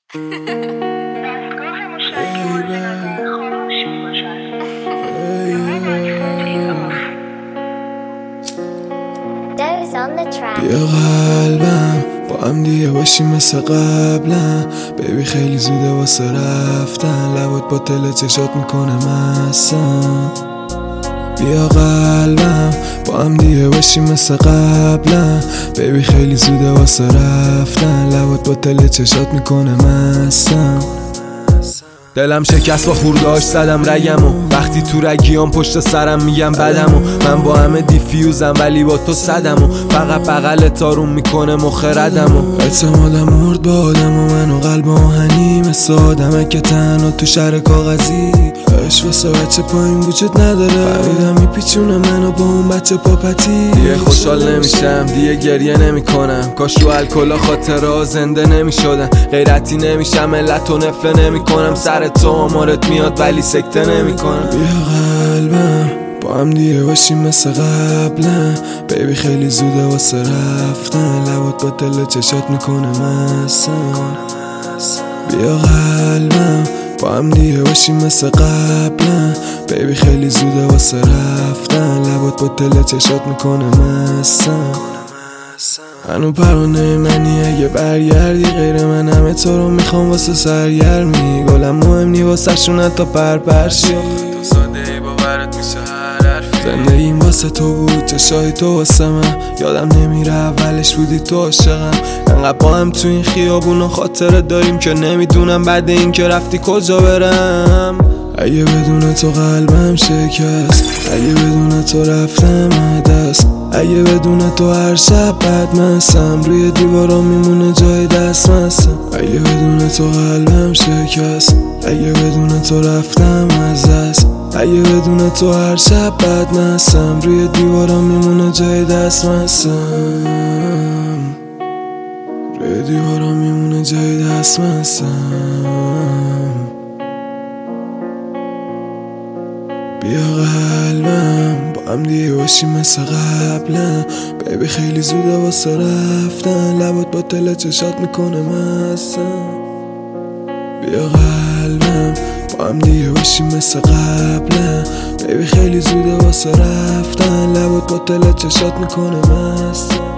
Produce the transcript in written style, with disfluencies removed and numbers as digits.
دستگاه مشترک مورد نظر خاموش میباشد. بیا قلبم با هم دیگه باشیم مثل قبلا، بیبی خیلی زوده واسه رفتن، لبات با تل چشات میکنه مستم. بیا قلبم با هم دیگه باشیم مثل قبلا، بیبی خیلی زوده واسه رفتن، لبات با تل چشات میکنه مستم. دلم شکست با خورداش زدم رگمو، وقتی تو رگیام پشت سرم میگم بدمو، من با همه دیفیوزم ولی با تو صدمو، فقط بغلت آروم میکنه مخردمو. اعتمادم مرد با آدم و من و قلب آهنی، مثل آدمه که تنها تو شهر کاغذی، عشق واسه بچه پایین وجود نداره، فریدم میپیچونه منو با اون بچه پاپتی. دیگه خوشحال نمیشم دیگه گریه نمیکنم، کاش رو الکلا خاطرها زنده نمیشدن، غیرتی نمیشم ملت و نفله نمیکنم، سر تو آمارت میاد ولی سکته نمیکنم. بیا قلبم با هم دیگه باشیم مثل قبلا، بیبی خیلی زوده واسه رفتن، لبات با دل چشات میکنه مستم. بیا قلبم با هم دیگه باشیم مثل قبلا، بیبی خیلی زوده واسه رفتن، لبات با دل چشات میکنه مستم. هنو پرونه منی اگه برگردی، غیر من همه تو رو میخوام واسه سرگرمی، گلم مهم نی واسه شونه تا پرپرشی، تو ساده ای باورت میشه هر حرفی، زندگیم واسه تو بود چشای تو واسه من، یادم نمیره اولش بودی تو عاشقم، انقدر با هم تو این خیابون و خاطره داریم که نمیدونم بعد این که رفتی کجا برم. اگه بدون تو قلبم شکست، اگه بدون تو رفتم دست، اگه بدون تو هر شب بدمستم، روی دیوارا میمونه جای دست مستم. اگه بدون تو قلبم شکست، اگه بدون تو رفتم از دست، اگه بدون تو هر شب بدمستم، روی دیوارا میمونه جای دست مستم، روی دیوارا میمونه جای دست مستم. بیا قلبم با هم دیگه باشیم مثل قبلا، بیبی خیلی زوده واسه رفتن، لبات با دل چشات میکنه مستم. بیا قلبم با هم دیگه باشیم مثل قبلا، بیبی خیلی زوده واسه رفتن، لبات با دل چشات میکنه مستم.